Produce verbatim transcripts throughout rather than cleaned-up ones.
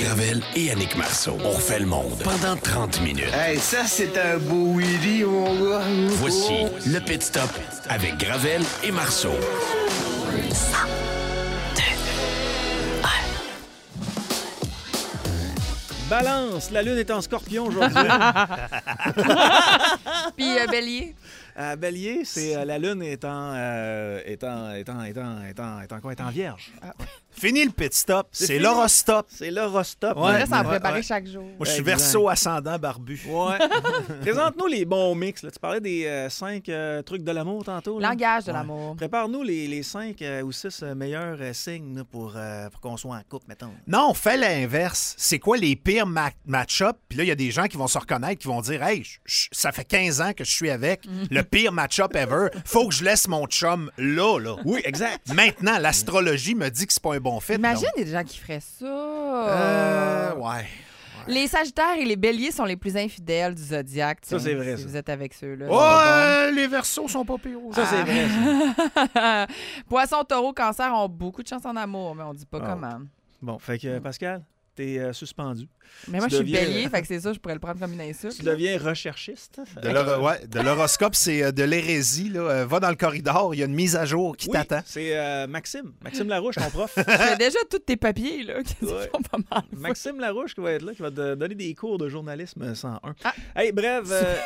Gravel et Annick Marceau. On refait le monde pendant trente minutes. Hey, ça, c'est un beau Willy, mon gars. Voici le Pit Stop avec Gravel et Marceau. Balance, la lune est en scorpion aujourd'hui. Puis euh, bélier. Euh, Bélier, c'est euh, la lune est en, euh, est en, est en, est en, est en, est en quoi? Est en vierge. Ah. Fini le pit stop, c'est, fini. l'horostop. C'est l'horostop. Ouais. Là, ça en ouais, préparer ouais. chaque jour. Moi, je suis Exact. verso ascendant barbu. Ouais. Présente-nous les bons mix. Là. Tu parlais des euh, cinq euh, trucs de l'amour tantôt. Là. Langage de Ouais. l'amour. Prépare-nous les, les cinq euh, ou six euh, meilleurs euh, signes là, pour, euh, pour qu'on soit en couple, mettons. Non, on fait l'inverse. C'est quoi les pires ma- match-up? Puis là, il y a des gens qui vont se reconnaître, qui vont dire « Hey, je- je- ça fait quinze ans que je suis avec. Le pire match-up ever. Faut que je laisse mon chum là, là. » Oui, exact. Maintenant, l'astrologie me dit que c'est pas un bon fit. Imagine donc. il y a des gens qui feraient ça. Euh, ouais. Les Sagittaires et les Béliers sont les plus infidèles du zodiaque. Ça, tiens, c'est vrai, Si ça. vous êtes avec ceux-là. Oh, c'est euh, les versos sont pas pires. Ça, c'est vrai. Ça. pas bon. Poissons, Taureau, Cancer ont beaucoup de chance en amour, mais on dit pas Oh. comment. Bon, fait que euh, Pascal, t'es euh, suspendu. Mais moi, Tu je suis deviens- Bélier, fait que c'est ça, je pourrais le prendre comme une insulte. Tu deviens recherchiste. De, l'horo- ouais, de l'horoscope, c'est euh, de l'hérésie. Là. Euh, va dans le corridor, il y a une mise à jour qui Oui, t'attend. c'est euh, Maxime. Maxime Larouche, ton prof. Je fais déjà tous tes papiers, là, qui Ouais. sont pas mal. Maxime Larouche qui va être là, qui va te donner des cours de journalisme cent un. Ah. Hey, bref. euh,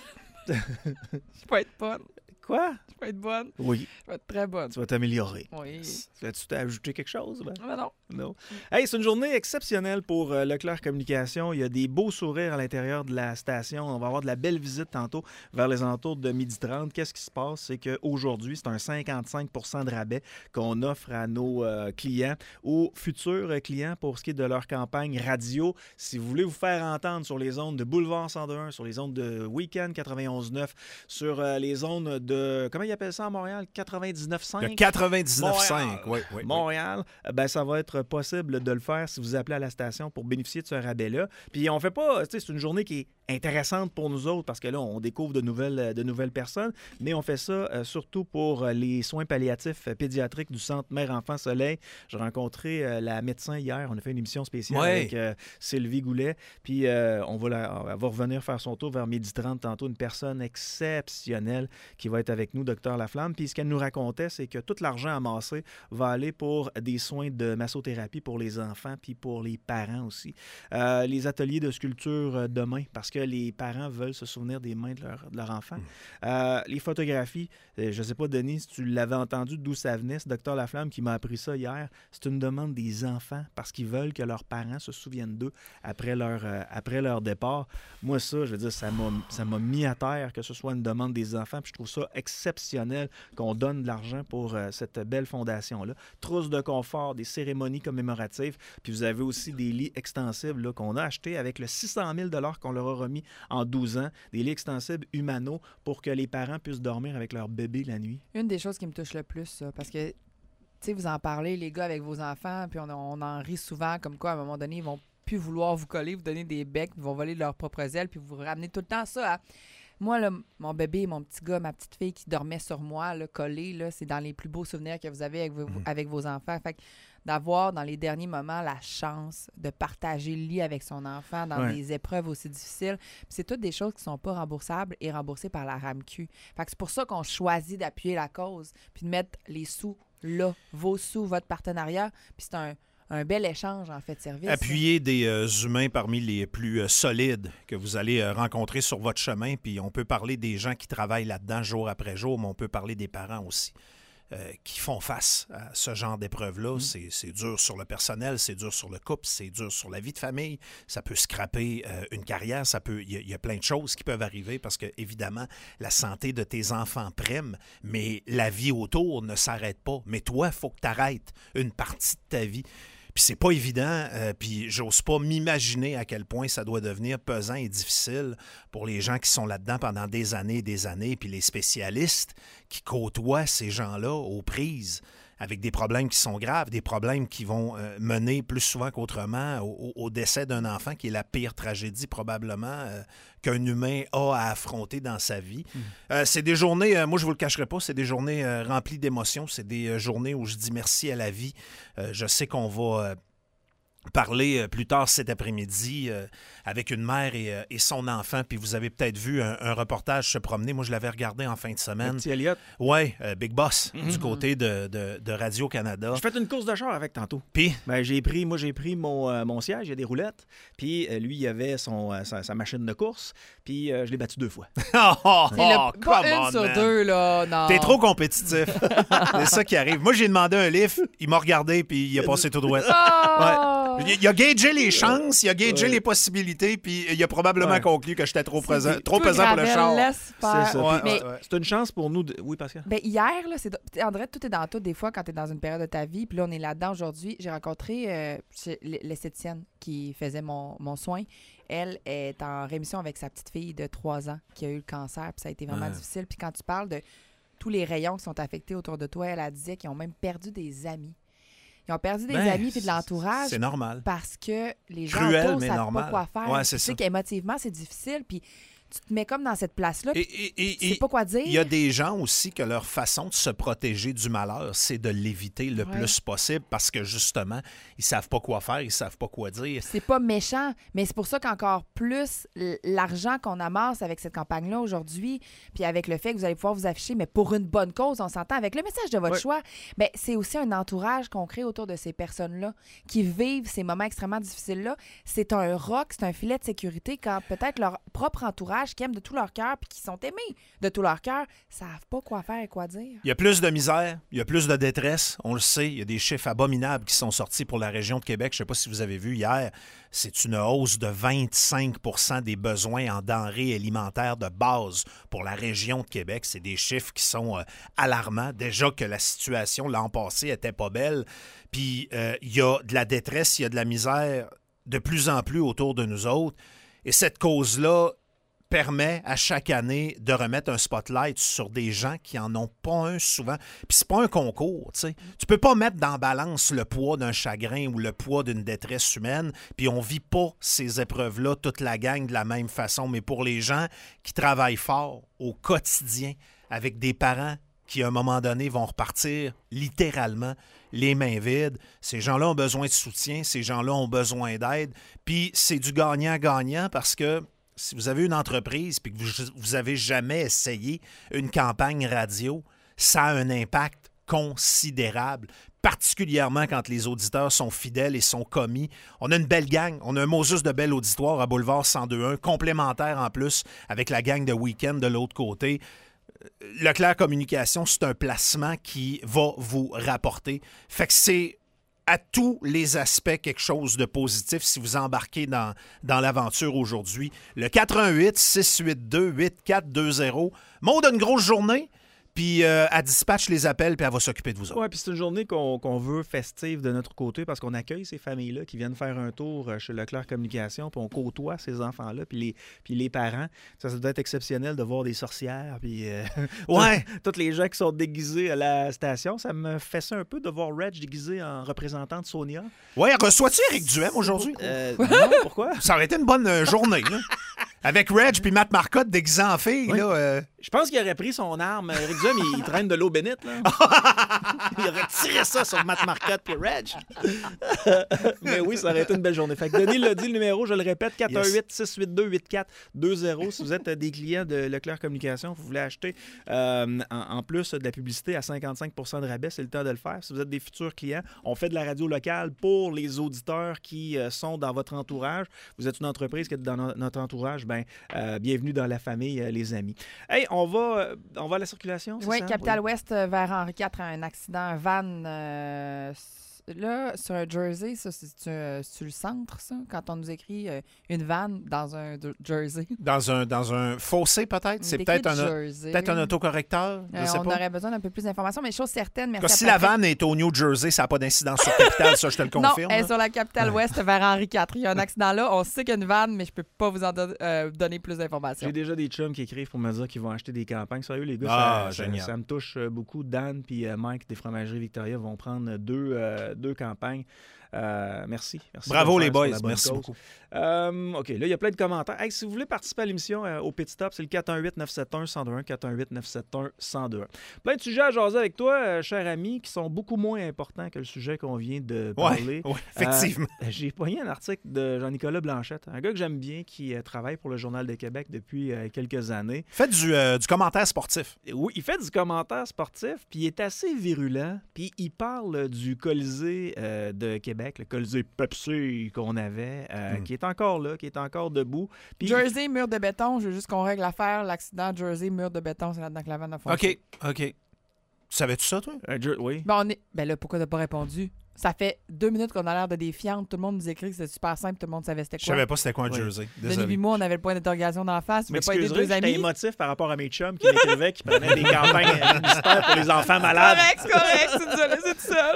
Je peux être bonne. Quoi? Je peux être bonne. Oui, Je peux être très bonne. tu vas t'améliorer. Oui. Vas-tu t'ajouter quelque chose? Ben? Ah, non. Non. Hey, c'est une journée exceptionnelle pour euh, Leclerc Communication. Il y a des beaux sourires à l'intérieur de la station. On va avoir de la belle visite tantôt vers les alentours de midi trente. Qu'est-ce qui se passe? C'est qu'aujourd'hui, c'est un cinquante-cinq pour cent de rabais qu'on offre à nos euh, clients ou futurs euh, clients pour ce qui est de leur campagne radio. Si vous voulez vous faire entendre sur les ondes de Boulevard cent deux point un, sur les ondes de Week-end quatre-vingt-onze neuf, sur euh, les ondes de... Comment ils appellent ça à Montréal? quatre-vingt-dix-neuf cinq? Le quatre-vingt-dix-neuf cinq. Montréal. Oui, oui, oui. Montréal, euh, ben, ça va être possible de le faire si vous appelez à la station pour bénéficier de ce rabais-là. Puis on fait pas, tu sais, c'est une journée qui est intéressante pour nous autres parce que là, on découvre de nouvelles, de nouvelles personnes, mais on fait ça euh, surtout pour euh, les soins palliatifs euh, pédiatriques du Centre Mère-Enfant-Soleil. J'ai rencontré euh, la médecin hier, on a fait une émission spéciale Ouais. avec euh, Sylvie Goulet, puis euh, on va, la, elle va revenir faire son tour vers midi trente tantôt, une personne exceptionnelle qui va être avec nous, Docteur Laflamme. Puis ce qu'elle nous racontait, c'est que tout l'argent amassé va aller pour des soins de massothérapie pour les enfants puis pour les parents aussi. Euh, les ateliers de sculpture euh, demain, parce que les parents veulent se souvenir des mains de leur, de leur enfant. Euh, les photographies, euh, je ne sais pas, Denis, si tu l'avais entendu d'où ça venait, c'est Docteur Laflamme qui m'a appris ça hier. C'est une demande des enfants parce qu'ils veulent que leurs parents se souviennent d'eux après leur, euh, après leur départ. Moi, ça, je veux dire, ça m'a, ça m'a mis à terre que ce soit une demande des enfants. Puis je trouve ça exceptionnel qu'on donne de l'argent pour euh, cette belle fondation-là. Trousse de confort, des cérémonies commémoratives. Puis vous avez aussi des lits extensibles là, qu'on a achetés avec le six cent mille qu'on leur a remis en douze ans. Des lits extensibles Humano pour que les parents puissent dormir avec leur bébé la nuit. Une des choses qui me touche le plus, ça, parce que, tu sais, vous en parlez, les gars, avec vos enfants, puis on, on en rit souvent, comme quoi, à un moment donné, ils vont plus vouloir vous coller, vous donner des becs, ils vont voler de leurs propres ailes, puis vous ramenez tout le temps ça à... Moi, là, mon bébé, mon petit gars, ma petite fille qui dormait sur moi, là, collée, là, c'est dans les plus beaux souvenirs que vous avez avec vos, avec vos enfants. Fait que d'avoir, dans les derniers moments, la chance de partager le lit avec son enfant dans Ouais. des épreuves aussi difficiles. Puis c'est toutes des choses qui sont pas remboursables et remboursées par la RAMQ. Fait que c'est pour ça qu'on choisit d'appuyer la cause puis de mettre les sous là, vos sous, votre partenariat. Puis c'est un... un bel échange, en fait, de service. Appuyer des euh, humains parmi les plus euh, solides que vous allez euh, rencontrer sur votre chemin. Puis on peut parler des gens qui travaillent là-dedans jour après jour, mais on peut parler des parents aussi euh, qui font face à ce genre d'épreuve-là. Mm. C'est, c'est dur sur le personnel, c'est dur sur le couple, c'est dur sur la vie de famille. Ça peut scraper euh, une carrière, ça peut. Il y, a- il y a plein de choses qui peuvent arriver parce que, évidemment, la santé de tes enfants prime, mais la vie autour ne s'arrête pas. Mais toi, il faut que tu arrêtes une partie de ta vie. Puis c'est pas évident, euh, puis j'ose pas m'imaginer à quel point ça doit devenir pesant et difficile pour les gens qui sont là-dedans pendant des années et des années, puis les spécialistes qui côtoient ces gens-là aux prises avec des problèmes qui sont graves, des problèmes qui vont euh, mener plus souvent qu'autrement au, au décès d'un enfant, qui est la pire tragédie probablement euh, qu'un humain a à affronter dans sa vie. Mmh. Euh, c'est des journées, euh, moi je vous le cacherai pas, c'est des journées euh, remplies d'émotions, c'est des euh, journées où je dis merci à la vie. Euh, je sais qu'on va... Euh, parler euh, plus tard cet après-midi euh, avec une mère et, euh, et son enfant. Puis vous avez peut-être vu un, un reportage se promener. Moi, je l'avais regardé en fin de Le semaine. petit Elliott. Oui, euh, Big Boss, Mhm. du côté de, de, de Radio-Canada. J'ai fait une course de char avec tantôt. Puis, Ben, j'ai pris, moi, j'ai pris mon, euh, mon siège, il y a des roulettes. Puis euh, lui, il avait son, euh, sa, sa machine de course. Puis euh, je l'ai battu deux fois. oh, oh, C'est le- oh, pas come une on, sur man. deux, là. Non. T'es trop compétitif. C'est ça qui arrive. Moi, j'ai demandé un lift, il m'a regardé, puis il a passé tout droit. Oh! Il il a gagé les chances, il a gagé Ouais. les possibilités, puis il a probablement Ouais. conclu que j'étais trop, présent, C'est- trop toi, pesant pour le Gravel, char. laisse faire. C'est ça. Ouais, Puis, ouais, Mais- ouais. C'est une chance pour nous. De... Oui, Pascal? Ben, hier, là, c'est. André, tout est dans tout. Des fois, quand tu es dans une période de ta vie, puis là, on est là-dedans aujourd'hui. J'ai rencontré euh, chez- l- l'esthéticienne qui faisait mon, mon soin. Elle est en rémission avec sa petite fille de trois ans qui a eu le cancer, puis ça a été vraiment Ouais. difficile. Puis quand tu parles de tous les rayons qui sont affectés autour de toi, elle a dit qu'ils ont même perdu des amis. Ils ont perdu des Ben, amis puis de l'entourage C'est normal. parce que les gens Cruel, autour mais savent normal. pas quoi faire. Ouais, c'est tu ça. sais qu'émotivement, c'est difficile, puis tu te mets comme dans cette place-là, Et, puis et- et- tu sais pas quoi dire. il y a des gens aussi que leur façon de se protéger du malheur, c'est de l'éviter le Ouais. plus possible parce que justement, ils savent pas quoi faire, ils savent pas quoi dire. C'est pas méchant, mais c'est pour ça qu'encore plus, l- l'argent qu'on amasse avec cette campagne-là aujourd'hui, puis avec le fait que vous allez pouvoir vous afficher, mais pour une bonne cause, on s'entend, avec le message de votre Ouais. choix, ben, c'est aussi un entourage qu'on crée autour de ces personnes-là qui vivent ces moments extrêmement difficiles-là. C'est un roc, c'est un filet de sécurité quand peut-être leur propre entourage qui aiment de tout leur cœur puis qui sont aimés de tout leur cœur, savent pas quoi faire et quoi dire. Il y a plus de misère, il y a plus de détresse, on le sait. Il y a des chiffres abominables qui sont sortis pour la région de Québec. Je ne sais pas si vous avez vu hier, c'est une hausse de vingt-cinq pour cent des besoins en denrées alimentaires de base pour la région de Québec. C'est des chiffres qui sont euh, alarmants. Déjà que la situation l'an passé était pas belle. Puis euh, il y a de la détresse, il y a de la misère de plus en plus autour de nous autres. Et cette cause-là permet à chaque année de remettre un spotlight sur des gens qui en ont pas un souvent. Puis c'est pas un concours, tu sais. Tu peux pas mettre dans la balance le poids d'un chagrin ou le poids d'une détresse humaine, puis on vit pas ces épreuves-là, toute la gang, de la même façon. Mais pour les gens qui travaillent fort au quotidien avec des parents qui, à un moment donné, vont repartir littéralement les mains vides. Ces gens-là ont besoin de soutien, ces gens-là ont besoin d'aide. Puis c'est du gagnant-gagnant parce que si vous avez une entreprise et que vous n'avez jamais essayé une campagne radio, ça a un impact considérable, particulièrement quand les auditeurs sont fidèles et sont commis. On a une belle gang, on a un Moses de bel auditoire à Boulevard cent deux un, complémentaire en plus avec la gang de Week-end de l'autre côté. Leclerc Communication, c'est un placement qui va vous rapporter. Fait que c'est à tous les aspects quelque chose de positif si vous embarquez dans, dans l'aventure aujourd'hui. Le quatre un huit, six huit deux, huit quatre deux zéro. Maud a une grosse journée, puis euh, elle dispatche les appels, puis elle va s'occuper de vous autres. Oui, puis c'est une journée qu'on qu'on veut festive de notre côté parce qu'on accueille ces familles-là qui viennent faire un tour chez Leclerc Communication, puis on côtoie ces enfants-là, puis les, puis les parents. Ça, ça doit être exceptionnel de voir des sorcières, puis euh, Ouais. tous les gens qui sont déguisés à la station. Ça me fait ça un peu de voir Reg déguisé en représentant de Sonia. Ouais, reçois-tu Éric Duhem aujourd'hui? Euh, non, pourquoi? Ça aurait été une bonne euh, journée, là. Avec Reg puis Matt Marcotte déguisé en fille, Oui. là. euh, Je pense qu'il aurait pris son arme. Eric Duhem, il, il traîne de l'eau bénite, là. Il aurait tiré ça sur Matt Marcotte puis Reg. Mais oui, ça aurait été une belle journée. Fait que Denis l'a dit, le numéro, je le répète, quatre un huit, six huit deux, huit quatre deux zéro. Si vous êtes des clients de Leclerc Communication, vous voulez acheter euh, en, en plus de la publicité à cinquante-cinq pour cent de rabais, c'est le temps de le faire. Si vous êtes des futurs clients, on fait de la radio locale pour les auditeurs qui euh, sont dans votre entourage. Vous êtes une entreprise qui est dans no- notre entourage, ben euh, bienvenue dans la famille, euh, les amis. Hey, on va, euh, on va à la circulation, c'est Oui, ça? Capital Ouest euh, vers Henri quatre, un accident, un van, euh, là, sur un Jersey, ça, c'est euh, sur le centre, ça, quand on nous écrit euh, une van dans un de- Jersey. dans, un, dans un fossé, peut-être? C'est Il est peut-être écrit un, Jersey. peut-être un autocorrecteur? Je Euh, sais on pas. aurait besoin d'un peu plus d'informations, mais chose certaine, merci Parce que à si la Patrick. vanne est au New Jersey, ça n'a pas d'incidence sur Capital, ça, je te le confirme. Non, elle est là. sur la Capitale Ouais. Ouest vers Henri quatre. Il y a un accident là. On sait qu'il y a une vanne, mais je peux pas vous en don- euh, donner plus d'informations. J'ai déjà des chums qui écrivent pour me dire qu'ils vont acheter des campagnes. Sérieux, les gars, Ah, ça, ça- génial. ça me touche euh, beaucoup. Dan et Mike des Fromageries Victoria vont prendre deux, euh, deux campagnes. Euh, merci. merci Bravo de le les faire sur boys, la bonne merci cause. beaucoup. Euh, OK, là, il y a plein de commentaires. Hey, si vous voulez participer à l'émission euh, au Pit Stop, c'est le quatre un huit neuf sept un un zéro deux un, quatre un huit neuf sept un un zéro deux un. Plein de sujets à jaser avec toi, euh, cher ami, qui sont beaucoup moins importants que le sujet qu'on vient de parler. Oui, ouais, effectivement. Euh, j'ai pogné un article de Jean-Nicolas Blanchette, un gars que j'aime bien, qui euh, travaille pour le Journal de Québec depuis euh, quelques années. Faites du, euh, du commentaire sportif. Oui, il fait du commentaire sportif, puis il est assez virulent, puis il parle du Colisée euh, de Québec, le Colisée Pepsi qu'on avait, euh, mm. qui est encore là, qui est encore debout. Puis... Jersey, mur de béton, je veux juste qu'on règle l'affaire. L'accident Jersey, mur de béton, c'est là-dedans que la vanne a foncé. OK, OK. Savais-tu ça, toi? Euh, jer- oui. Ben, on est... ben là, pourquoi t'as pas répondu? Ça fait deux minutes qu'on a l'air de défiante. Tout le monde nous écrit que c'était super simple. Tout le monde savait c'était quoi. Je savais pas c'était quoi un oui. jersey. Denis et moi, on avait le point d'interrogation dans la face. Tu veux pas aider deux amis? J'étais émotif par rapport à mes chums qui m'écrivaient, qui prenaient des campagnes publicitaires pour les enfants malades. C'est correct, c'est correct. Tu nous as laissé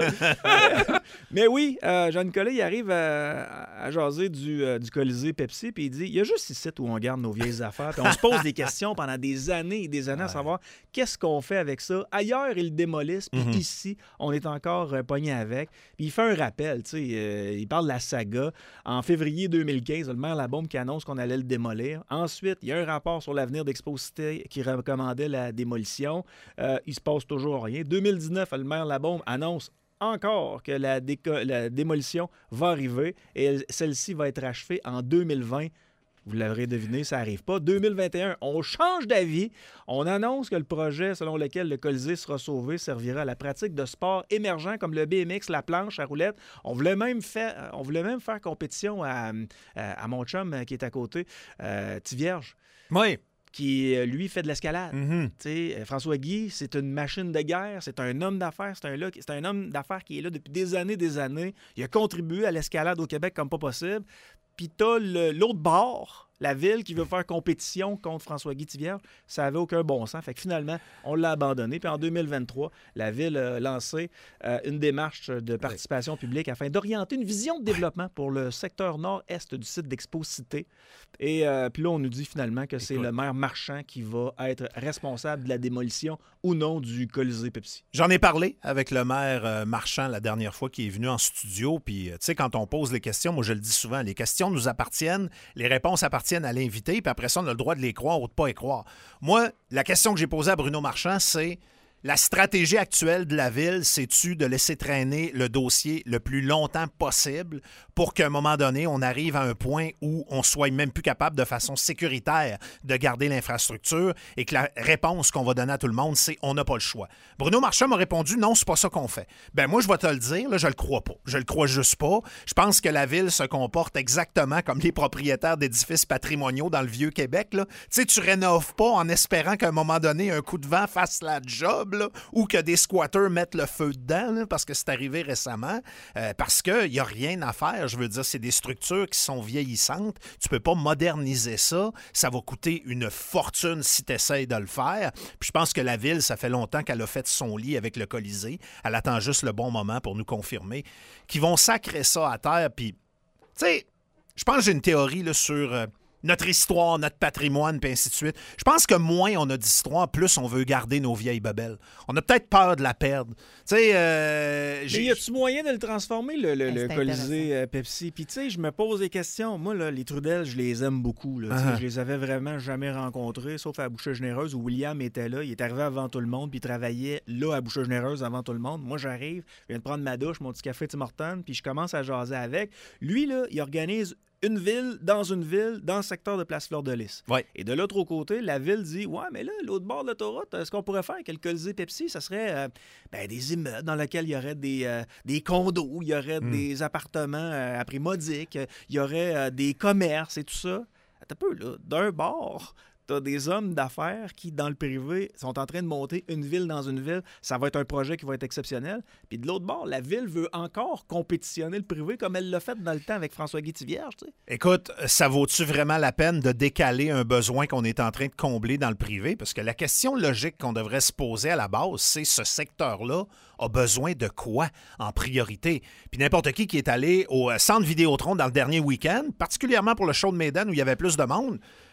tout seul. Mais oui, euh, Jean-Nicolas, il arrive à, à jaser du, euh, du Colisée Pepsi, puis il dit, il y a juste ici où on garde nos vieilles affaires, puis on se pose des questions pendant des années et des années ouais. à savoir qu'est-ce qu'on fait avec ça. Ailleurs, ils le démolissent, puis mm-hmm. ici, on est encore euh, pogné avec. Puis il fait un rappel. Euh, il parle de la saga. En février deux mille quinze, le maire Labaume qui annonce qu'on allait le démolir. Ensuite, il y a un rapport sur l'avenir d'Expo-Cité qui recommandait la démolition. Euh, il se passe toujours rien. deux mille dix-neuf, le maire Labaume annonce encore que la, déco- la démolition va arriver et elle, celle-ci va être achevée en deux mille vingt. Vous l'aurez deviné, ça n'arrive pas. deux mille vingt et un, on change d'avis. On annonce que le projet selon lequel le Colisée sera sauvé servira à la pratique de sports émergents comme le B M X, la planche à roulettes. On voulait même faire, on voulait même faire compétition à, à, à mon chum qui est à côté, euh, Tivierge. Oui. Qui, lui, fait de l'escalade. Mm-hmm. François Guy, c'est une machine de guerre, c'est un homme d'affaires, c'est un, là, c'est un homme d'affaires qui est là depuis des années, des années. Il a contribué à l'escalade au Québec comme pas possible. Puis t'as le, l'autre bord, la ville qui veut faire compétition contre François-Guy Tivierge. Ça n'avait aucun bon sens. Fait que finalement, on l'a abandonné. Puis en deux mille vingt-trois, la ville a lancé euh, une démarche de participation publique afin d'orienter une vision de développement pour le secteur nord-est du site d'Expo-Cité. Et euh, puis là, on nous dit finalement que c'est Écoute. le maire Marchand qui va être responsable de la démolition ou non du Colisée Pepsi. J'en ai parlé avec le maire euh, Marchand la dernière fois qui est venu en studio. Puis, tu sais, quand on pose les questions, moi, je le dis souvent, les questions nous appartiennent, les réponses appartiennent à l'invité, puis après ça, on a le droit de les croire ou de ne pas y croire. Moi, la question que j'ai posée à Bruno Marchand, c'est la stratégie actuelle de la ville, c'est-tu de laisser traîner le dossier le plus longtemps possible pour qu'à un moment donné, on arrive à un point où on soit même plus capable de façon sécuritaire de garder l'infrastructure et que la réponse qu'on va donner à tout le monde, c'est on n'a pas le choix. Bruno Marchand m'a répondu non, c'est pas ça qu'on fait. Ben moi, je vais te le dire, là, je le crois pas. Je le crois juste pas. Je pense que la ville se comporte exactement comme les propriétaires d'édifices patrimoniaux dans le Vieux-Québec. Tu sais, tu rénoves pas en espérant qu'à un moment donné, un coup de vent fasse la job là, ou que des squatteurs mettent le feu dedans là, parce que c'est arrivé récemment. Euh, parce qu'il n'y a rien à faire. Je veux dire, c'est des structures qui sont vieillissantes. Tu peux pas moderniser ça. Ça va coûter une fortune si tu essaies de le faire. Puis je pense que la ville, ça fait longtemps qu'elle a fait son lit avec le Colisée. Elle attend juste le bon moment pour nous confirmer qu'ils vont sacrer ça à terre. Puis, tu sais, je pense que j'ai une théorie là, sur euh, notre histoire, notre patrimoine, puis ainsi de suite. Je pense que moins on a d'histoire, plus on veut garder nos vieilles bebelles. On a peut-être peur de la perdre. Tu sais, euh, Mais y a-tu moyen de le transformer, le, le, le Colisée euh, Pepsi? Puis tu sais, je me pose des questions. Moi, là, les Trudel, je les aime beaucoup. Là, uh-huh. Je les avais vraiment jamais rencontrés, sauf à Boucher-Généreuse, où William était là. Il est arrivé avant tout le monde, puis il travaillait là à Boucher-Généreuse avant tout le monde. Moi, j'arrive, je viens de prendre ma douche, mon petit café Tim Hortons, puis je commence à jaser avec. Lui, là, il organise une ville dans une ville, dans le secteur de Place-Fleur-de-Lys. Ouais. Et de l'autre côté, la ville dit « Ouais, mais là, l'autre bord de l'autoroute, ce qu'on pourrait faire avec le Colisée Pepsi, ça serait euh, ben, des immeubles dans lesquels il y aurait des, euh, des condos, il y aurait mm. des appartements euh, à prix modique, il y aurait euh, des commerces et tout ça. » Attends un peu, là, d'un bord, t'as des hommes d'affaires qui, dans le privé, sont en train de monter une ville dans une ville. Ça va être un projet qui va être exceptionnel. Puis de l'autre bord, la ville veut encore compétitionner le privé comme elle l'a fait dans le temps avec François-Guy Tivierge. Tu sais. Écoute, ça vaut-tu vraiment la peine de décaler un besoin qu'on est en train de combler dans le privé? Parce que la question logique qu'on devrait se poser à la base, c'est ce secteur-là a besoin de quoi en priorité? Puis n'importe qui qui est allé au Centre Vidéotron dans le dernier week-end, particulièrement pour le show de Maiden où il y avait plus de monde,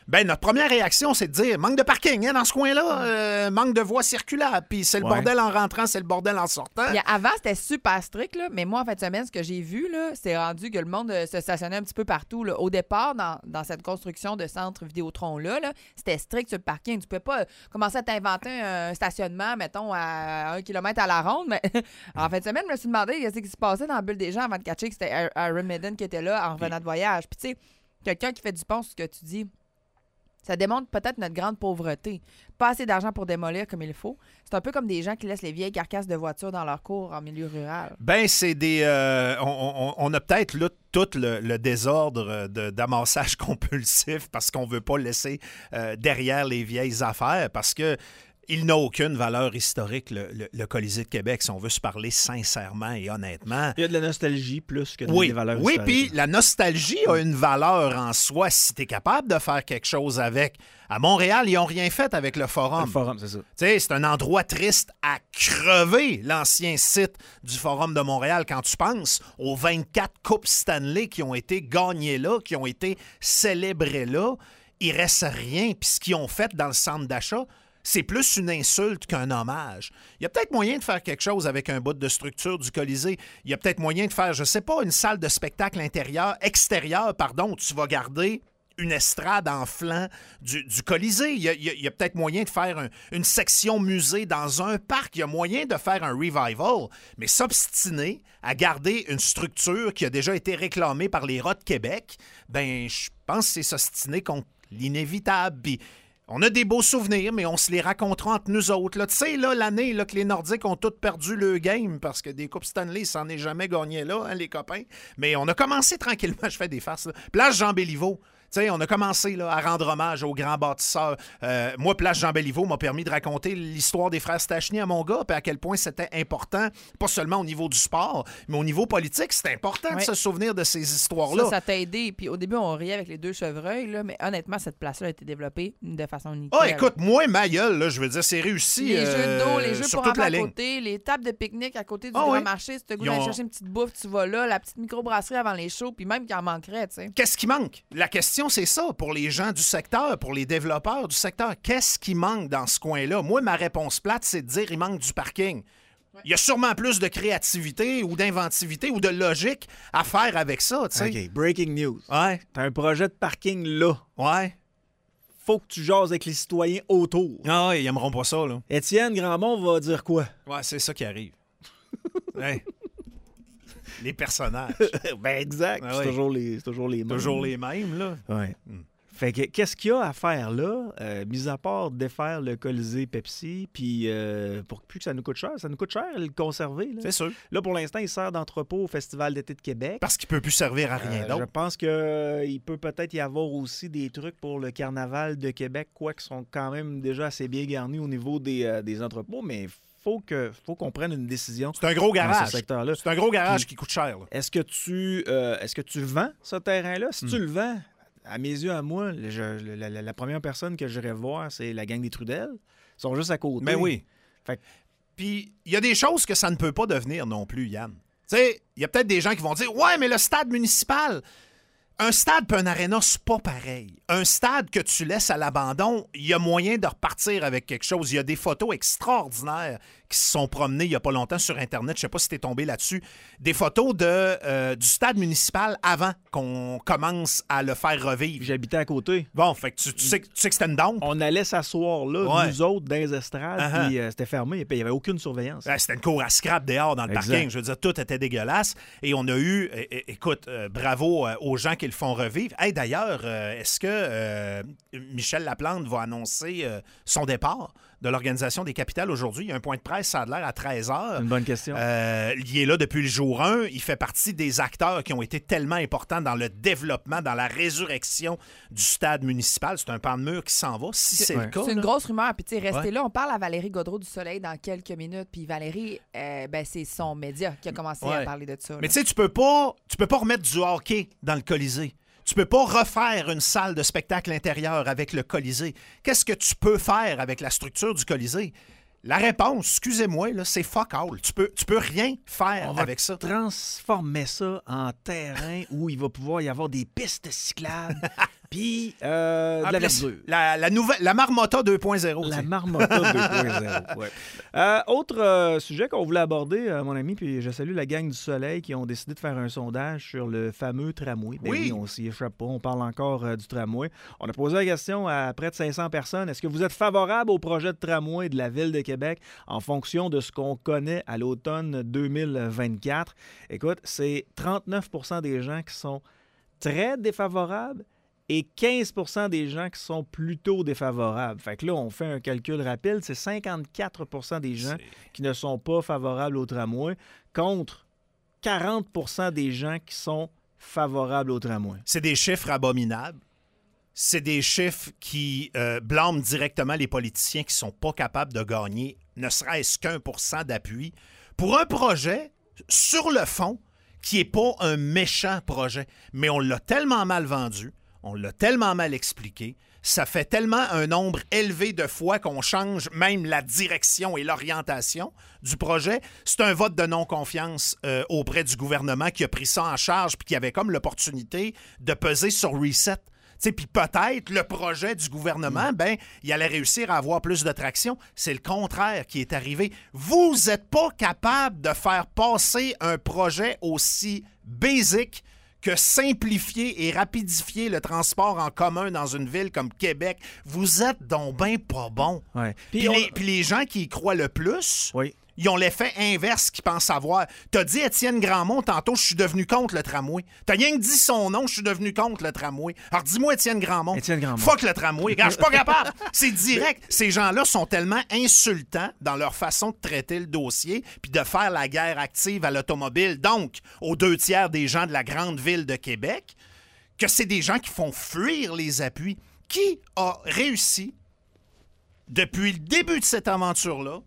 Ben, notre première réaction, c'est de dire manque de parking hein, dans ce coin-là, euh, manque de voies circulaires. Puis c'est le Ouais. bordel en rentrant, c'est le bordel en sortant. Puis avant, c'était super strict, là, mais moi, en fin de semaine, ce que j'ai vu, là, c'est rendu que le monde euh, se stationnait un petit peu partout. Là. Au départ, dans, dans cette construction de centre Vidéotron-là, là, c'était strict sur le parking. Tu peux pas euh, commencer à t'inventer un stationnement, mettons, à un kilomètre à la ronde. Mais en fin de semaine, je me suis demandé ce qui se passait dans la bulle des gens avant de catcher que c'était Iron Maiden qui était là en revenant de voyage. Puis tu sais, quelqu'un qui fait du pont, ce que tu dis, ça démontre peut-être notre grande pauvreté. Pas assez d'argent pour démolir comme il faut. C'est un peu comme des gens qui laissent les vieilles carcasses de voitures dans leur cour en milieu rural. Ben, c'est des. euh, on, on- on a peut-être là tout le, le désordre de- d'amassage compulsif parce qu'on veut pas laisser euh, derrière les vieilles affaires parce que. Il n'a aucune valeur historique, le, le- le Colisée de Québec, si on veut se parler sincèrement et honnêtement. Il y a de la nostalgie plus que de- Oui, des valeurs oui, historiques. puis la nostalgie a une valeur en soi si tu es capable de faire quelque chose avec. À Montréal, ils n'ont rien fait avec le Forum. Le forum, c'est ça. Tu sais, c'est un endroit triste à crever, l'ancien site du Forum de Montréal, quand tu penses aux vingt-quatre Coupes Stanley qui ont été gagnées là, qui ont été célébrées là. Il reste rien. Puis ce qu'ils ont fait dans le centre d'achat, c'est plus une insulte qu'un hommage. Il y a peut-être moyen de faire quelque chose avec un bout de structure du Colisée. Il y a peut-être moyen de faire, je sais pas, une salle de spectacle intérieur, extérieure, pardon, où tu vas garder une estrade en flanc du, du Colisée. Il y a, il y a- il y a peut-être moyen de faire un- une section musée dans un parc. Il y a moyen de faire un revival. Mais s'obstiner à garder une structure qui a déjà été réclamée par les rats de Québec, ben je pense que c'est s'obstiner contre l'inévitable. Puis on a des beaux souvenirs, mais on se les racontera entre nous autres. là. Tu sais, là, l'année là, que les Nordiques ont tous perdu le game parce que des Coupes Stanley, ça n'en est jamais gagné là, hein, les copains. Mais on a commencé tranquillement, je fais des farces. Là. Place Jean Béliveau. Tu sais, on a commencé là, à rendre hommage aux grands bâtisseurs. Euh, moi, Place Jean Béliveau m'a permis de raconter l'histoire des frères Stachny à mon gars, puis à quel point c'était important, pas seulement au niveau du sport, mais au niveau politique, c'était important de Ouais. se souvenir de ces histoires-là. Ça, ça t'a aidé. Puis au début, on riait avec les deux chevreuils, là, mais honnêtement, cette place-là a été développée de façon nickel. Ah, écoute, moi, ma gueule, là, je veux dire, c'est réussi Les jeux de dos, euh, les jeux sur pour toute enfants la à ligne. côté, les tables de pique-nique à côté du Ah grand oui. marché. Si tu as le goût Ils d'aller ont- chercher une petite bouffe, tu vas là. La petite microbrasserie avant les shows, puis même qu'il en manquerait, tu sais. Qu'est-ce qui manque? La question, c'est ça, pour les gens du secteur, pour les développeurs du secteur. Qu'est-ce qui manque dans ce coin-là? Moi, ma réponse plate, c'est de dire il manque du parking. Il y a sûrement plus de créativité ou d'inventivité ou de logique à faire avec ça, tu sais. OK, breaking news. Ouais, T'as un projet de parking là. ouais. Faut que tu jases avec les citoyens autour. Ah, ouais, ils aimeront pas ça, là. Étienne Grandmont va dire quoi? Ouais, c'est ça qui arrive. Ouais. Les personnages. ben exact. Ah c'est, oui. toujours les, c'est toujours les mêmes. Toujours les mêmes, là. Ouais. Hmm. Fait que qu'est-ce qu'il y a à faire là, euh, mis à part défaire le Colisée Pepsi, puis euh, pour plus que ça nous coûte cher, ça nous coûte cher le conserver. Là, C'est sûr. là pour l'instant, il sert d'entrepôt au Festival d'été de Québec. Parce qu'il peut plus servir à rien Euh, d'autre. je pense qu'il peut peut-être y avoir aussi des trucs pour le Carnaval de Québec, quoi, qui sont quand même déjà assez bien garnis au niveau des, euh, des entrepôts, mais faut que faut qu'on prenne une décision C'est un gros dans garage. ce secteur-là. C'est un gros garage Puis- qui coûte cher, là. Est-ce que tu euh, est-ce que tu vends ce terrain-là? Si Hmm. tu le vends, à mes yeux, à moi, le- je- la, la- la première personne que j'irais voir, c'est la gang des Trudel. Ils sont juste à côté. Ben oui. Fait que- Puis, il y a des choses que ça ne peut pas devenir non plus, Yann. Tu sais, il y a peut-être des gens qui vont dire « Ouais, mais le stade municipal... » Un stade puis un aréna, c'est pas pareil. Un stade que tu laisses à l'abandon, il y a moyen de repartir avec quelque chose. Il y a des photos extraordinaires qui se sont promenées il y a pas longtemps sur Internet. Je sais pas si t'es tombé là-dessus. Des photos de, euh, du stade municipal avant qu'on commence à le faire revivre. J'habitais à côté. Bon, fait que tu, tu sais, tu sais que c'était une dompe. On allait s'asseoir là, Ouais. nous autres, dans les estrades, Uh-huh. puis euh, c'était fermé, puis il n'y avait aucune surveillance. Ouais, c'était une cour à scrap dehors dans le Exact. parking. Je veux dire, tout était dégueulasse. Et on a eu, é- é- écoute, euh, bravo euh, aux gens qui le font revivre. Hey, d'ailleurs, euh, est-ce que euh, Michel Laplante va annoncer euh, son départ de l'Organisation des capitales aujourd'hui? Il y a un point de presse, ça a l'air à treize C'est heures. une bonne question. Euh, il est là depuis le jour un. Il fait partie des acteurs qui ont été tellement importants dans le développement, dans la résurrection du stade municipal. C'est un pan de mur qui s'en va, si c'est Ouais. le cas. C'est une là. grosse rumeur. Puis, tu sais, restez Ouais. là. On parle à Valérie Gaudreau du Soleil dans quelques minutes. Puis, Valérie, euh, ben, c'est son média qui a commencé Ouais. à parler de ça. Mais là. tu sais, tu peux pas, tu peux pas remettre du hockey dans le Colisée. Tu peux pas refaire une salle de spectacle intérieur avec le Colisée. Qu'est-ce que tu peux faire avec la structure du Colisée? La réponse, excusez-moi, là, c'est fuck all. Tu peux, tu peux rien faire On va avec ça. transformer ça en terrain où il va pouvoir y avoir des pistes cyclables, Puis, euh, de la verdure. La, la, nouvelle, la Marmotta deux point zéro. La Marmotta deux point zéro, ouais. Euh, autre euh, sujet qu'on voulait aborder, euh, mon ami, puis je salue la gang du Soleil qui ont décidé de faire un sondage sur le fameux tramway. Ben oui. oui, on s'y échappe pas, on parle encore euh, du tramway. On a posé la question à près de cinq cents personnes. Est-ce que vous êtes favorable au projet de tramway de la Ville de Québec en fonction de ce qu'on connaît à l'automne deux mille vingt-quatre? Écoute, c'est trente-neuf pour cent des gens qui sont très défavorables et quinze pour cent des gens qui sont plutôt défavorables. Fait que là, on fait un calcul rapide, c'est cinquante-quatre pour cent des gens c'est... qui ne sont pas favorables au tramway contre quarante pour cent des gens qui sont favorables au tramway. C'est des chiffres abominables. C'est des chiffres qui euh, blâment directement les politiciens qui ne sont pas capables de gagner ne serait-ce qu'un pour cent d'appui pour un projet, sur le fond, qui n'est pas un méchant projet. Mais on l'a tellement mal vendu, on l'a tellement mal expliqué, ça fait tellement un nombre élevé de fois qu'on change même la direction et l'orientation du projet. C'est un vote de non-confiance euh, auprès du gouvernement qui a pris ça en charge puis qui avait comme l'opportunité de peser sur reset. Puis peut-être le projet du gouvernement, ben, il allait réussir à avoir plus de traction. C'est le contraire qui est arrivé. Vous n'êtes pas capable de faire passer un projet aussi basic que simplifier et rapidifier le transport en commun dans une ville comme Québec. Vous êtes donc ben pas bon. Ouais. Puis, Puis, on... les, puis les gens qui y croient le plus... Oui. Ils ont l'effet inverse qu'ils pensent avoir. T'as dit Étienne Grandmont, tantôt, je suis devenu contre le tramway. T'as rien que dit son nom, je suis devenu contre le tramway. Alors, dis-moi Étienne Grandmont. Étienne Grandmont. Fuck le tramway. Regarde, je suis pas capable. C'est direct. Ces gens-là sont tellement insultants dans leur façon de traiter le dossier puis de faire la guerre active à l'automobile, donc aux deux tiers des gens de la grande ville de Québec, que c'est des gens qui font fuir les appuis. Qui a réussi, depuis le début de cette aventure-là,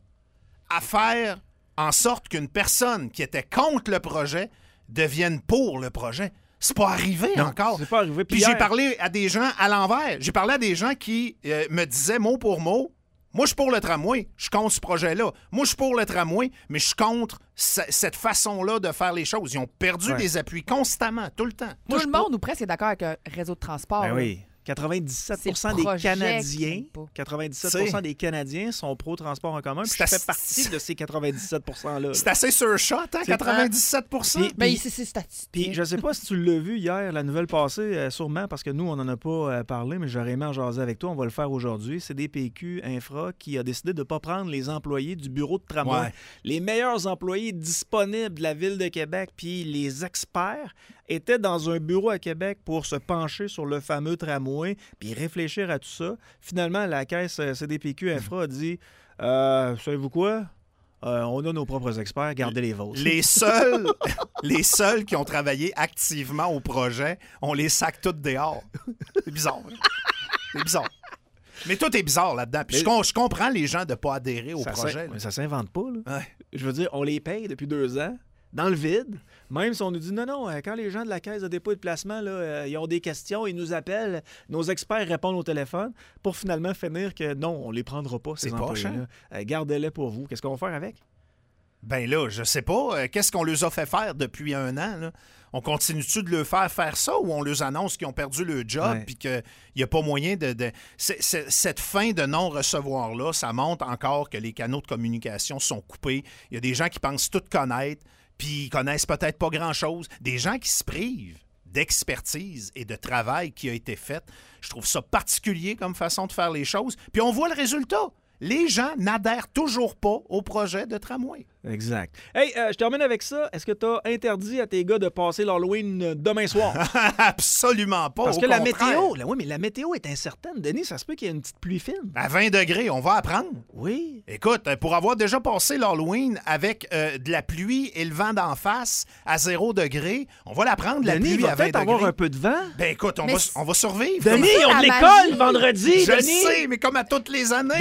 à faire en sorte qu'une personne qui était contre le projet devienne pour le projet? C'est pas arrivé non, encore. C'est pas arrivé. Puis, Puis j'ai parlé à des gens à l'envers. J'ai parlé à des gens qui euh, me disaient mot pour mot, moi, je suis pour le tramway, je suis contre ce projet-là. Moi, je suis pour le tramway, mais je suis contre c- cette façon-là de faire les choses. Ils ont perdu ouais. des appuis constamment, tout le temps. Tout moi, le monde, ou presque, est d'accord avec un réseau de transport. Ben oui. quatre-vingt-dix-sept pour cent des Canadiens, quatre-vingt-dix-sept pour cent des Canadiens sont pro-transport en commun. Puis je fais partie de ces quatre-vingt-dix-sept pour cent-là. C'est assez surshot, hein, quatre-vingt-dix-sept pour cent? Puis, ben, c'est, c'est statistique. Puis je sais pas si tu l'as vu hier, la nouvelle passée, euh, sûrement, parce que nous, on n'en a pas euh, parlé, mais j'aurais aimé en jaser avec toi. On va le faire aujourd'hui. C'est C D P Q Infra qui a décidé de ne pas prendre les employés du bureau de tramway. Ouais. Les meilleurs employés disponibles de la Ville de Québec, puis les experts étaient dans un bureau à Québec pour se pencher sur le fameux tramway puis réfléchir à tout ça. Finalement, la caisse C D P Q Infra a dit euh, « Savez-vous quoi? Euh, on a nos propres experts, gardez les vôtres. » Les seuls, les seuls qui ont travaillé activement au projet, on les sac toutes dehors. C'est bizarre. Hein? C'est bizarre. Mais tout est bizarre là-dedans. Puis mais, je, je comprends les gens de ne pas adhérer au ça projet. Mais ça s'invente pas. Là. Ouais. Je veux dire, on les paye depuis deux ans. Dans le vide, même si on nous dit non, non, quand les gens de la Caisse de dépôt et de placement, là, euh, ils ont des questions, ils nous appellent, nos experts répondent au téléphone pour finalement finir que non, on les prendra pas, ces employés-là. Euh, gardez-les pour vous. Qu'est-ce qu'on va faire avec? Ben là, je sais pas. Euh, qu'est-ce qu'on leur a fait faire depuis un an? Là? On continue-tu de leur faire faire ça ou on leur annonce qu'ils ont perdu le job et qu'il n'y a pas moyen de... de... C'est, c'est, cette fin de non-recevoir-là, ça montre encore que les canaux de communication sont coupés. Il y a des gens qui pensent tout connaître puis ils connaissent peut-être pas grand-chose. Des gens qui se privent d'expertise et de travail qui a été fait. Je trouve ça particulier comme façon de faire les choses. Puis on voit le résultat. Les gens n'adhèrent toujours pas au projet de tramway. Exact. Hey, euh, je termine avec ça. Est-ce que tu as interdit à tes gars de passer l'Halloween demain soir? Absolument pas. Parce au que contraire. la météo, là, oui, mais la météo est incertaine. Denis, ça se peut qu'il y ait une petite pluie fine. À vingt degrés, on va apprendre. Oui. Écoute, pour avoir déjà passé l'Halloween avec euh, de la pluie et le vent d'en face à zéro degré, on va l'apprendre, la Denis, pluie va à vingt peut-être degrés. avoir un peu de vent. Ben écoute, on, va, on va survivre. Denis, comme... on de l'école vendredi. Je Denis. le sais, mais comme à toutes les années. Déplace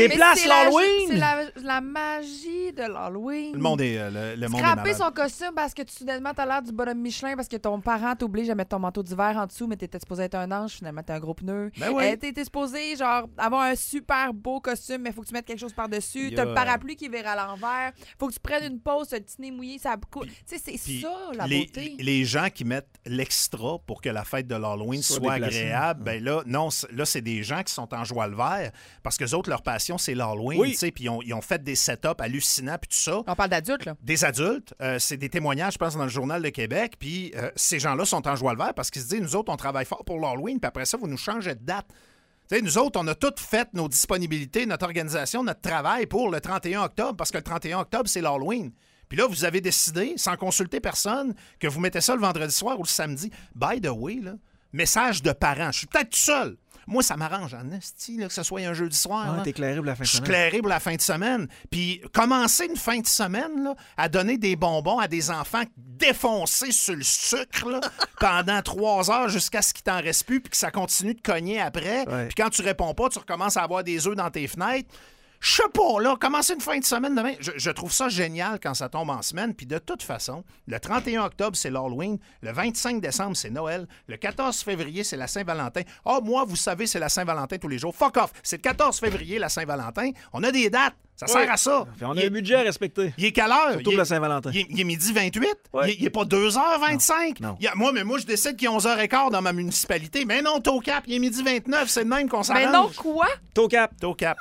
la, l'Halloween! c'est la, la magie de l'Halloween. Le monde est, euh, le, le monde est Scraper malade. son costume parce que tu, soudainement, t'as l'air du bonhomme Michelin parce que ton parent t'oblige à mettre ton manteau d'hiver en dessous, mais t'étais supposé être un ange, finalement, t'es un gros pneu. Ben oui. Euh, t'étais supposé, genre, avoir un super beau costume, mais faut que tu mettes quelque chose par-dessus. Il y T'as a- le parapluie qui vire à l'envers. Faut que tu prennes une pause, t'as le petit nez mouillé, ça coule. Tu sais, c'est Puis ça, la les, beauté. les gens qui mettent l'extra pour que la fête de l'Halloween Soit soit, déplacée. agréable, ben là, non, c- là, c'est des gens qui sont en joie le vert parce que autres, leur passion, c'est l'Halloween, Oui. tu sais, puis ils ont, ils ont fait des setups hallucinants, puis tout ça. On parle d'adultes, là. Des adultes, euh, c'est des témoignages, je pense, dans le Journal de Québec, puis euh, ces gens-là sont en joie le vert parce qu'ils se disent, nous autres, on travaille fort pour l'Halloween, puis après ça, vous nous changez de date. Tu sais, nous autres, on a toutes fait nos disponibilités, notre organisation, notre travail pour le trente et un octobre, parce que le trente et un octobre, c'est l'Halloween. Puis là, vous avez décidé, sans consulter personne, que vous mettez ça le vendredi soir ou le samedi. By the way, là, message de parents, je suis peut-être tout seul. Moi, ça m'arrange en esti, là, que ce soit un jeudi soir. Ah, là. t'es éclairé pour la fin de Je suis semaine. éclairé pour la fin de semaine. Puis commencer une fin de semaine là, à donner des bonbons à des enfants défoncés sur le sucre là, pendant trois heures jusqu'à ce qu'il t'en reste plus puis que ça continue de cogner après. Ouais. Puis quand tu réponds pas, tu recommences à avoir des œufs dans tes fenêtres. Je sais pas, là, commencer une fin de semaine demain, je, je trouve ça génial quand ça tombe en semaine. Puis de toute façon, le trente et un octobre, c'est l'Halloween. Le vingt-cinq décembre, c'est Noël. Le quatorze février, c'est la Saint-Valentin. Ah, oh, moi, vous savez, c'est la Saint-Valentin tous les jours. Fuck off! C'est le quatorze février, la Saint-Valentin. On a des dates. Ça Oui. sert à ça. Puis on a Il est- un budget à respecter. il est quelle heure? Surtout il, pour est, la Saint-Valentin. il est- il est midi vingt-huit? Ouais. Il, est- il est pas deux heures vingt-cinq? Non. Il y a- moi, mais moi, je décide qu'il est onze heures quinze dans ma municipalité. Mais non, taux cap, il est midi vingt-neuf. C'est le même qu'on s'arrange. Mais non, quoi? Tocap, Taux cap.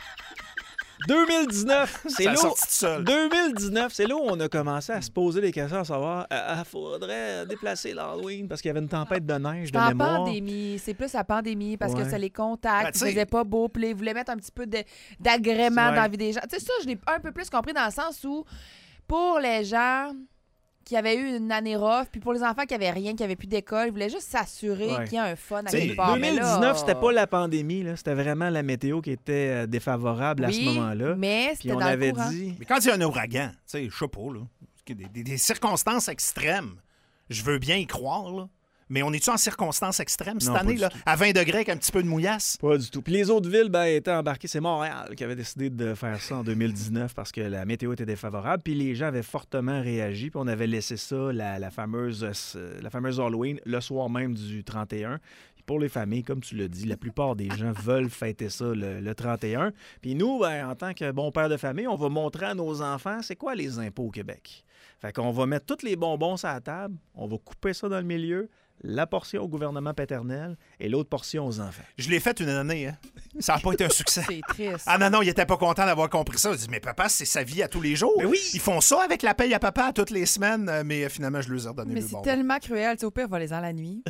deux mille dix-neuf, c'est Ça a là. sorti tout seul. deux mille dix-neuf, c'est là où on a commencé à se poser des questions à savoir il faudrait déplacer l'Halloween parce qu'il y avait une tempête de neige de C'est en mémoire. pandémie. C'est plus la pandémie parce Ouais. que c'est les contacts. Ben, tu ils sais- faisaient pas beau. Puis là, ils voulaient mettre un petit peu de- d'agrément Ouais. dans la vie des gens. Tu sais, ça, je l'ai un peu plus compris dans le sens où, pour les gens qui avaient eu une année rough, puis pour les enfants qui avaient rien, qui avaient plus d'école, ils voulaient juste s'assurer Ouais. qu'il y a un fun à Tu sais, quelque part. deux Mais mille là- dix-neuf, c'était pas la pandémie, là. C'était vraiment la météo qui était euh, défavorable à ce Oui, moment-là. mais Puis c'était on dans le avait courant. dit. Mais quand il y a un ouragan, tu sais, je sais pas, là, des, des- des circonstances extrêmes, je veux bien y croire, là. Mais on est-tu en circonstances extrêmes cette Non, pas année, du là, tout. à vingt degrés avec un petit peu de mouillasse? Pas du tout. Puis les autres villes ben, étaient embarquées. C'est Montréal qui avait décidé de faire ça en deux mille dix-neuf parce que la météo était défavorable. Puis les gens avaient fortement réagi. Puis on avait laissé ça, la, la fameuse, euh, la fameuse Halloween, le soir même du trente et un. Puis pour les familles, comme tu l'as dit, la plupart des gens veulent fêter ça le, le trente et un. Puis nous, ben, en tant que bon père de famille, on va montrer à nos enfants c'est quoi les impôts au Québec. Fait qu'on va mettre tous les bonbons sur la table, on va couper ça dans le milieu, la portion au gouvernement paternel et l'autre portion aux enfants. Je l'ai fait une année, hein. Ça n'a pas été un succès. C'est triste. Ah non, non, il était pas content d'avoir compris ça. Il dit, mais papa, c'est sa vie à tous les jours. Mais oui. Ils font ça avec la paye à papa à toutes les semaines, euh, mais euh, finalement, je leur ai redonné Mais le c'est bon. tellement cruel. Tu sais, au pire, va-les-en la nuit.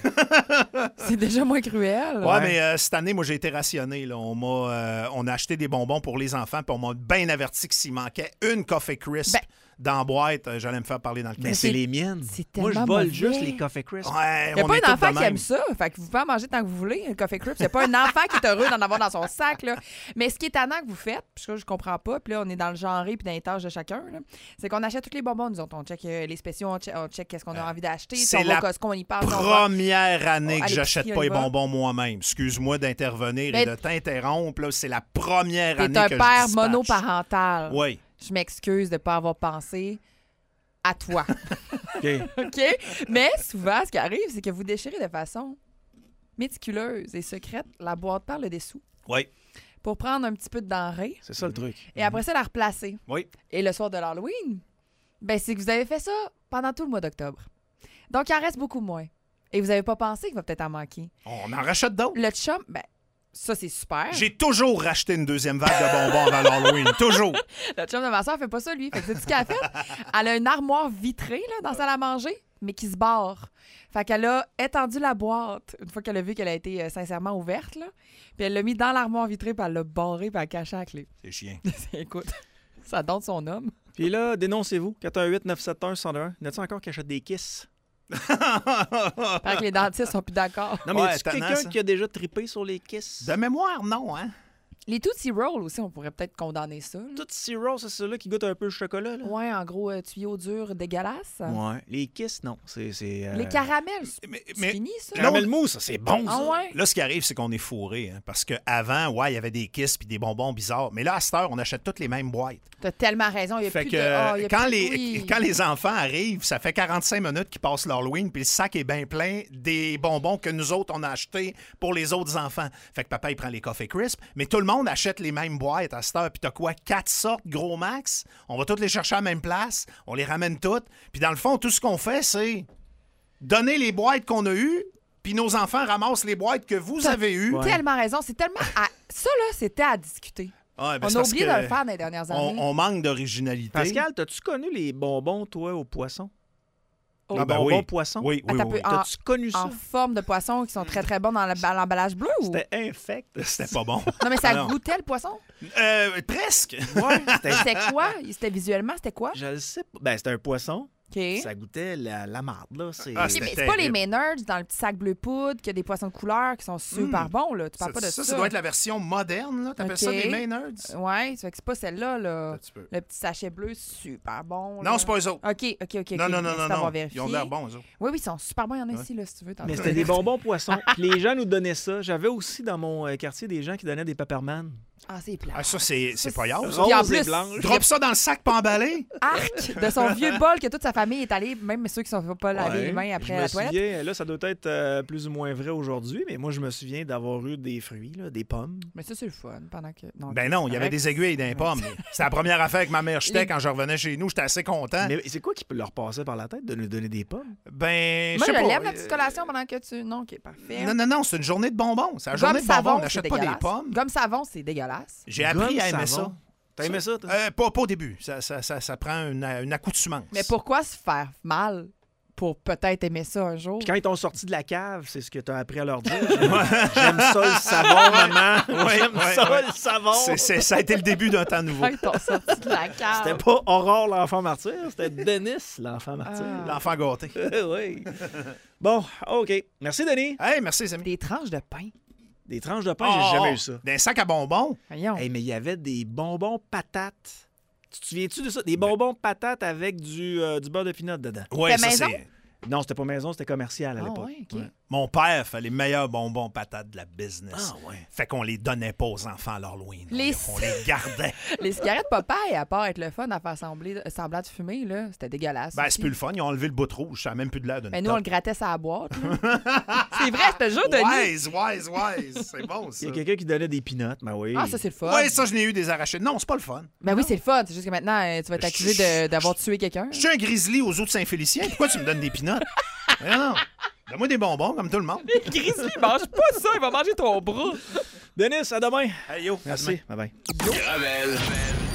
c'est déjà moins cruel. Ouais, mais euh, cette année, moi, j'ai été rationné. Là. On, m'a, euh, on a acheté des bonbons pour les enfants, puis on m'a bien averti que s'il manquait une Coffee Crisp Ben- dans la boîte, euh, j'allais me faire parler dans le Mais café. c'est les miennes. c'est Moi, je tellement vole mauvais. juste les Coffee Crisp. Ouais, Il n'y a on pas est un tous enfant de qui même. aime ça. Fait que vous pouvez en manger tant que vous voulez, un Coffee Crisp. C'est pas un enfant qui est heureux d'en avoir dans son sac. Là. Mais ce qui est tannant que vous faites, puis ça, je comprends pas, puis là, on est dans le genre puis dans les tâches de chacun, là, c'est qu'on achète tous les bonbons. Nous autres, on check euh, les spéciaux, on check, on check qu'est-ce qu'on a envie d'acheter. Si c'est on va la au Costco, on y passe. on va- Première année à que l'épicerie, j'achète on pas y les va. bonbons moi-même. Excuse-moi d'intervenir et Mais- de t'interrompre. là. C'est la première T'es année un que père je dispatche. monoparental. Oui. Je m'excuse de ne pas avoir pensé à toi. OK. OK? Mais souvent, ce qui arrive, c'est que vous déchirez de façon méticuleuse et secrète la boîte par le dessous Oui. pour prendre un petit peu de denrée C'est ça le truc. et après ça, la replacer. Oui. Et le soir de l'Halloween, ben, c'est que vous avez fait ça pendant tout le mois d'octobre. Donc, il en reste beaucoup moins. Et vous n'avez pas pensé qu'il va peut-être en manquer. On en rachète d'autres. Le chum, ben, ça, c'est super. J'ai toujours racheté une deuxième vague de bonbons avant l'Halloween. Toujours. Le chum de ma soeur fait pas ça, lui. Fait que c'est ce qu'elle a fait. Elle a une armoire vitrée là, dans la salle à manger, mais qui se barre. Fait qu'elle a étendu la boîte une fois qu'elle a vu qu'elle a été euh, sincèrement ouverte. Là. Puis elle l'a mis dans l'armoire vitrée, puis elle l'a barré, puis elle a caché la clé. C'est chiant. Écoute, ça donne son homme. Puis là, dénoncez-vous. quatre un huit neuf sept un un zéro un. Y en a-t-il encore qui achètent des kisses? Fait que les dentistes sont plus d'accord. Non, mais Ouais, y a tannant, quelqu'un ça. qui a déjà trippé sur les kisses? De mémoire, non, hein? Les Tootsie Rolls aussi, on pourrait peut-être condamner ça. là. Tootsie Roll, c'est ceux-là qui goûtent un peu le chocolat. Là. Ouais, en gros, euh, tuyau dur dégueulasse. Ouais. Les Kiss, non. C'est, c'est, euh, Les caramels, c'est Mais, c'est mais fini, ça? caramel mousse, c'est bon, ça. Ah ouais? là, ce qui arrive, c'est qu'on est fourré. Hein, parce qu'avant, ouais, il y avait des Kiss puis des bonbons bizarres. Mais là, à cette heure, on achète toutes les mêmes boîtes. T'as tellement raison. Il y a Fait plus que de... ah, il y a quand, plus de- les, oui. quand les enfants arrivent, ça fait quarante-cinq minutes qu'ils passent l'Halloween, puis le sac est bien plein des bonbons que nous autres, on a achetés pour les autres enfants. Fait que papa, il prend les Coffee Crisp, mais tout le monde achète les mêmes boîtes à cette heure. Puis t'as quoi? Quatre sortes, gros max. On va toutes les chercher à la même place. On les ramène toutes. Puis dans le fond, tout ce qu'on fait, c'est donner les boîtes qu'on a eues, puis nos enfants ramassent les boîtes que vous avez eues. Ouais. Tellement raison. C'est tellement... à- Ça, là, c'était à discuter. Ouais, ben, On c'est a parce oublié que de le faire dans les dernières années. On, on manque d'originalité. Pascal, t'as-tu connu les bonbons, toi, au poisson? Oh. Les Ah ben bonbons oui. poisson? Oui, oui, Attends oui, un peu. oui. En- T'as-tu connu ça? En forme de poisson qui sont très, très bons dans le- dans l'emballage bleu? Ou... C'était infect. C'était pas bon. Non, mais ça Ah non. goûtait le poisson? Euh, presque. Ouais, c'était... C'était quoi? C'était visuellement, c'était quoi? Je le sais pas. Ben, c'était un poisson. OK. Ça goûtait la, la marde, là. C'est... Ah, Ok, c'était mais c'est pas les terrible. Maynards dans le petit sac bleu poudre qui a des poissons de couleur qui sont super Mm. bons, là. Tu Ça, parles pas de ça. ça, ça doit être la version moderne. Là. T'appelles Ok. ça des Maynards? Ouais, ça fait que c'est pas celle-là, là. Un petit peu. Le petit sachet bleu, super bon. Non, là. c'est pas eux autres. OK, OK, OK. non, non, non, Merci non, d'avoir non. vérifié. Ils ont l'air bons, eux autres. Oui, oui, ils sont super bons. Il y en a Ouais. ici, là, si tu veux. Mais c'était des bonbons poissons. Puis les gens nous donnaient ça. J'avais aussi dans mon euh, quartier des gens qui donnaient des Pepperman. Ah, c'est plat. Ah, ça, c'est c'est pas grave. ça. Puis en Rose et plus, blanche. Drop ça dans le sac pas emballé. Arc de son vieux bol que toute sa famille est allée, même ceux qui ne sont pas lavés Ouais. les mains après je la me toilette. souviens, là, ça doit être euh, plus ou moins vrai aujourd'hui, mais moi, je me souviens d'avoir eu des fruits, là, des pommes. Mais ça, c'est le fun. Pendant que... non, Ben non, il y avait correct. des aiguilles dans les pommes. C'est la première affaire que ma mère jetait Les- quand je revenais chez nous. J'étais assez content. Mais c'est quoi qui peut leur passer par la tête de nous donner des pommes? Ben, Moi, je je sais pas. l'aime, la petite collation, pendant que tu... Non, OK, parfait. Non, non, non, c'est une journée de bonbons. C'est la Gomme journée de bonbons. savon, On c'est n'achète pas des dégueulasse. pommes. Gomme savon, c'est dégueulasse. J'ai appris Gomme à aimer savon. ça. T'as aimé ça, toi? Euh, pas, pas au début. Ça, ça, ça, ça prend une, une accoutumance. Mais pourquoi se faire mal pour peut-être aimer ça un jour? Puis quand ils t'ont sorti de la cave, c'est ce que t'as appris à leur dire. J'aime ça le savon, maman. Ouais, J'aime ouais, ça ouais. le savon. C'est- c'est- ça a été le début d'un temps nouveau. Ils t'ont sorti de la cave. C'était pas Aurore l'enfant martyr, c'était Denis l'enfant martyr. Ah. L'enfant gâté. oui. Bon, OK. Merci, Denis. Hey, merci, les amis. Des tranches de pain. Des tranches de pain, Oh, j'ai jamais oh, eu ça. D'un sac à bonbons. Voyons. Hey, mais il y avait des bonbons patates. Tu te souviens-tu de ça? Des bonbons patates avec du, euh, du beurre de pinot dedans. Ouais, C'était ça, maison? c'est. Non, c'était pas maison, c'était commercial à Ah l'époque. ouais, OK. Ouais. Mon père fait les meilleurs bonbons patates de la business. Ah ouais. Fait qu'on les donnait pas aux enfants à l'Halloween. On Les- les- On les gardait. Les cigarettes Popeye, à part être le fun à faire sembler, semblant de fumer, là, c'était dégueulasse. Ben, aussi. c'est plus le fun. Ils ont enlevé le bout rouge. Ça n'a même plus de l'air d'une Mais nous, on le top. grattait sur la boîte. là. C'est vrai, je te jure, Denis. Wise, wise, wise. C'est bon, Il ça. y a quelqu'un qui donnait des pinottes, ben oui. Ah, ça, c'est le fun. Ouais, ça, je n'ai eu des arachides. Non, c'est pas le fun. Ben oui, c'est le fun. C'est juste que maintenant, euh, tu vas être accusé de- d'avoir tué quelqu'un. Je suis un grizzly aux eaux de Saint-Félicien. Pourquoi tu me donnes des pinottes? Non, non. Donne-moi des bonbons comme tout le monde. Grizzly, mange pas ça, il va manger ton bras. Denis, à demain. Hey, yo, à demain. Merci. Bye bye. Gravel.